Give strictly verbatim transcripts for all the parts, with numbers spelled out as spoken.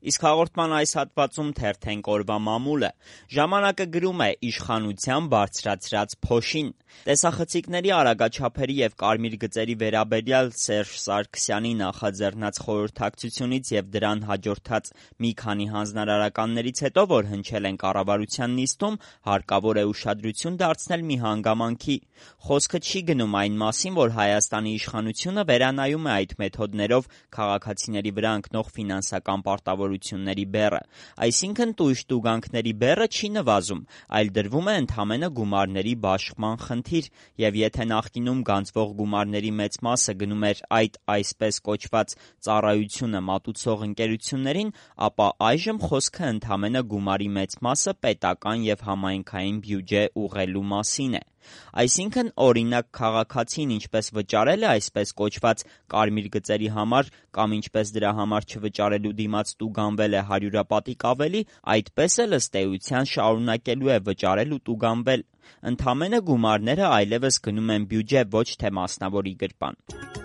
Իսկ հաղորդման այս հատվածում թերթենք օրվա մամուլը։ Ժամանակը գրում է իշխանության բարձրացրած փոշին։ Տեսախցիկների արագաչափերի և կարմիր գծերի վերաբերյալ Սերժ Սարգսյանի նախաձեռնած խորհրդակցությունից և դրան հաջորդած մի քանի հանձնարարականներից հետո, որ հնչել են կառավարության նիստում, հարկավոր է ուշադրություն դարձնել մի հանգամանքի։ Խոսքը չի գնում այն մասին, որ Հայաստանի իշխանությունը վերանայում է այդ մեթոդներով քաղաքացիների վրա ընկնող ֆինանսական պարտավորությունների բեռը, այսինքն տույժ-տուգանքների բեռը չի նվազում, այլ դրվում է ընդամենը գումարների բաշխման խնդիր, և եթե նախկինում գանձվող գումարների մեծ մասը գնում էր այդ այսպես կոչված ծառայությունը մատուցող ընկերություններին, ապա այժմ խոսքը ընդամենը գումարի մեծ մասը պետական և համայնքային բյուջե ուղղելու մասին է։ Այսինքն, օրինակ, քաղաքացին ինչպես վճարել է այսպես կոչված կարմիր գծերի համար կամ ինչպես դրա համար չվճարելու դիմաց տուգանվել է հարյուրապատիկ ավելի, այդպես էլ ըստ էության շարունակելու է վճարել ու տուգանվել։ Ընդամենը գումարները այլևս գնում են բյուջե, ոչ թե մասնավորի գրպան։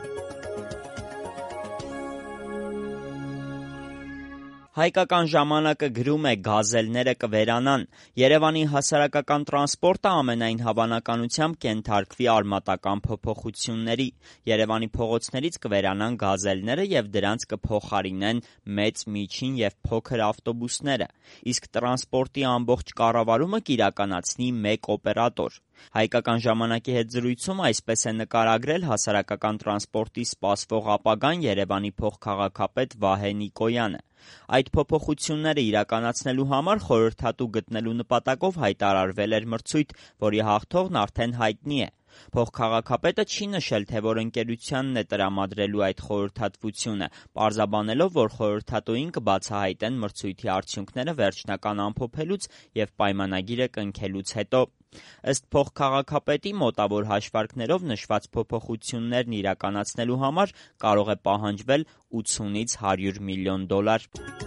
Հայկական ժամանակը գրում է գազելները կվերանան։ Երևանի հասարակական տրանսպորտը ամենայն հավանականությամբ կենթարկվի արմատական փոփոխությունների։ Երևանի փողոցներից կվերանան գազելները և դրանց կփոխարինեն մեծ, միջին և փոքր ավտոբուսները, իսկ տրանսպորտի ամբողջ կառավարումը կիրականացնի մեկ օպերատոր։ Հայկական ժամանակի հետ զրույցում այսպես է նկարագրել հասարակական տրանսպորտի սպասվող ապագան Երևանի փոխքաղաքապետ Վահե Նիկոյանը։ Այդ փոփոխությունները իրականացնելու համար խորհրդատու գտնելու նպատակով հայտարարվել էր մրցույթ, որի հաղթողն արդեն հայտնի է։ Փոխքաղաքապետը չի նշել, թե որ ընկերությանն է տրամադրելու այդ խորհրդատվությունը, պարզաբանելով, որ խորհրդատուին կբացահայտեն մրցույթի արդյունքները վերջնական ամփոփելուց և պայմանագիրը կնքելուց հետո։ Ըստ փոխքաղաքապետի, մոտավոր հաշվարկներով նշված փոփոխություններն իրականացնելու համար կարող է պահանջվել ութսունից հարյուր միլիոն դոլար։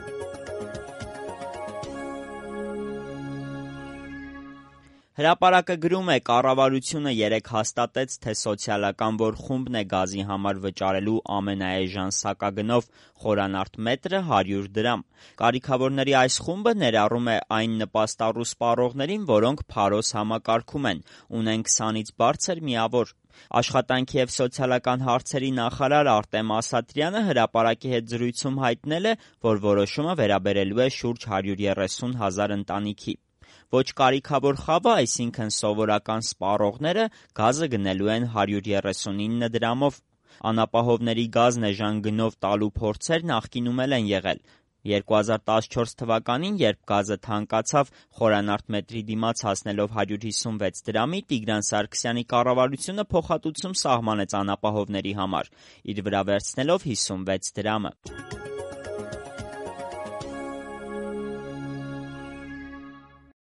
Հրապարակը գրում է. կառավարությունը երեկ հաստատեց, թե սոցիալական որ խումբն է գազի համար վճարելու ամենաէժան սակագնով խորանարդ մետրը հարյուր դրամ։ Կարիքավորների այս խումբը ներառում է այն նպաստառու սպառողներին, որոնք փարոս համակարգում են, ունեն քսանից բարձր միավոր։ Աշխատանքի և սոցիալական հարցերի նախարար Արտեմ Ասատրյանը հրապարակի հետ զրույցում հայտնել է, որ որոշումը վերաբերելու է շուրջ հարյուր երեսուն հազար ընտանիքի։ Ոչ կարիքավոր խավը, այսինքն սովորական սպառողները, գազը գնելու են հարյուր երեսունինը դրամով։ Անապահովների գազն էժան գնով տալու փորձեր նախկինում էլ են եղել։ երկու հազար տասնչորս թվականին, երբ գազը թանկացավ, խորանարդ մետրի դիմաց հասնելով հարյուր հիսունվեց դրամի, Տիգրան Սարգսյանի կառավարությունը փոխհատուցում սահմանեց անապահովների համար, իր վրա վերցնելով հիսունվեց դրամը։